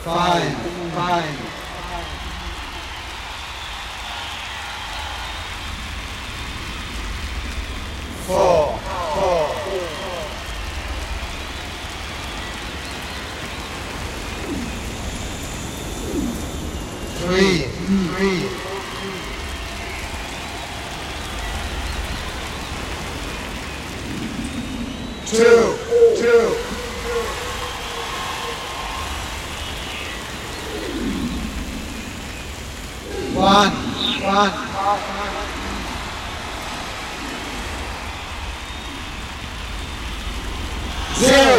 Fine, fine. Four, four. Three, three. Two, two. One, one. Zero.